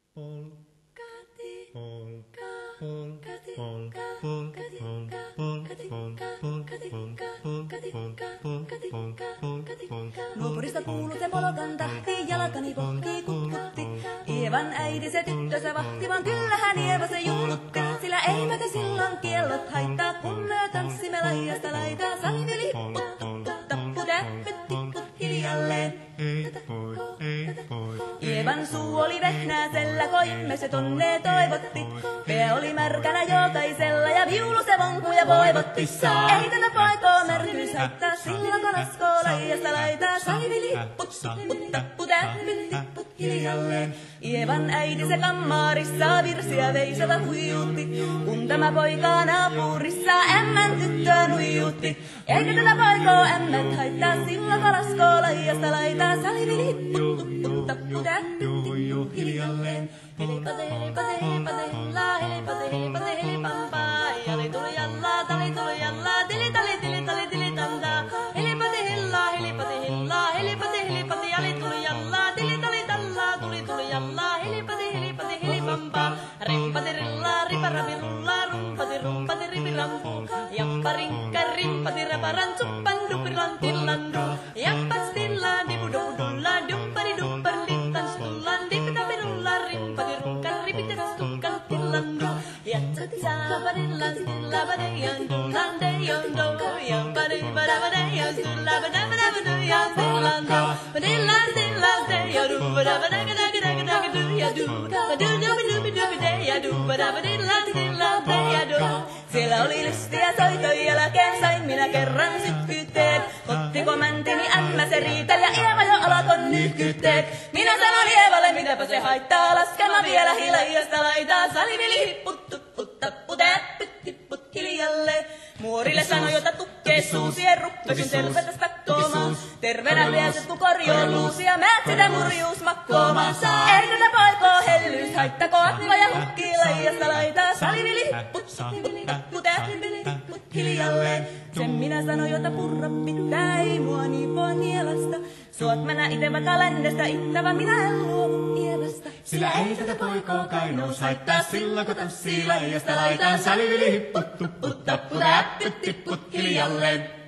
Nuopurista kuului se polkan tahti, jalkani pohkii kutkutti. Ievan äiti se tyttönsä vahti, vaan kyllähän Ieva se jullutti. Sillä ei meitä silloin kiellot haittaa, kun me tanssimme laidasta laitaan. Salmi lipput, tappu, täppyt, tipput hiljalleen. Ievan suu oli vehnäisellä, koimme se tonne toivotti. Pää oli märkänä jokaisella ja viulu se vonkuja voivotti. Ei tätä poikoo märkyys haittaa, silloin kun askoo laidasta laitaa. Salmi lipput, tappu, täppyt, tipput hiljalleen. Ievan äiti se kammarissa virsiä veisata huijutti. Kun tämä poika naapurissa ämmän tyttöön huijutti. Eikä tätä poikoo ämmät haittaa, silloin kun askoo laidasta laitaa. Salmi lipput, tappu, täppyt, tipput hiljalleen. Helipate, helipate, helipate, hella, helipate, helipate, helipampaa. Jali tuli jallaa, tali tuli jallaa, tili tali, tili tali, tili tantaa. Helipate, hella, helipate, hella, helipate, helipate, jali tuli jallaa, tili tali tallaa, tuli jallaa. Helipate, helipate, helipampaa. Rimpate, rillaa, riparapi, rullaa, rumpate, ripirampu. Jappa, rinkka, rimpati, raparan, suppan, dupiran, tillandu. Jappa, stillaan, dipudupudullaa, duppari, duppar, littan, stullaan, dipitapi, rullaa, rimpati, rukkan, ripitet, stukkan, tillandu. Jatsat, saapadillan, stillabadejan, dullan, dejan, do. Jampari, badabadajan, stullabadabadabadujan, stillandu. Badillan, stillan, dejan, do. Badabadagadagadagadagadu, do. Badudubidubidubideja, do. Badabadillan, stillan, dejan, do. Siellä oli lystiä soitoja jälkeen, sain minä kerran sytkyytteet. Kottiko mäntini ämmä se riitel ja Ieva jo alakon nyhkytteet. Minä sanon Ievalle, mitäpä se haittaa, laskema vielä hilajasta laitaa. Salivili hipput, tupput, tappu, täppyt, tipput hiljalle. Muorille sanoi, jota tukkee suusien ruppesin tervetä stakkoomaan. Terveenä viesettu korjoon luusia, määt sitä murjuus makkoomaan. Ei tätä poikoo hellyys haittako, atniva ja hukkii laijasta laitaa. Salivili hipput, tappu, täppyt hiljalleen. Sen minä sanoin, jota purra pitää, ei mua niin voi nielasta. Suot mä nää ite vaikka lännestä ittävä, minä en luovu Ievasta. Sillä ei tätä poikoo kainous haittaa, silloin kun tanssii laijasta laitaan. Salivili hipput, tupput, tappu, täppyt, tipput hiljalleen.